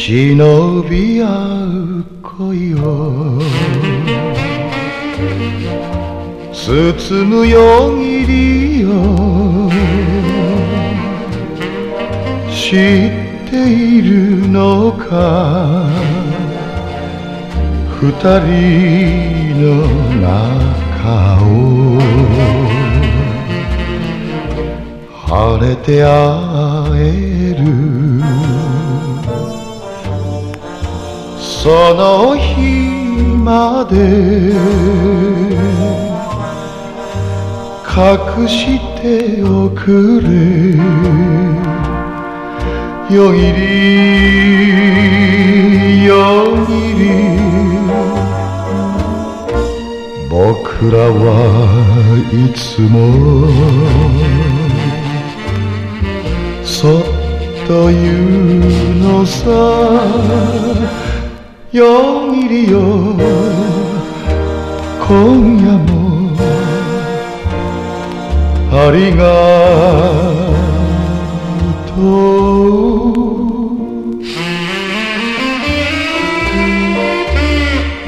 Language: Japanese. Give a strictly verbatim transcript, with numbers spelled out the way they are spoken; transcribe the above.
忍び合う恋を包むよぎりを知っているのか二人の中を晴れて会えるその日まで隠しておくれよぎりよぎり僕らはいつもそっと言うのさよぎりよ今夜もありがとう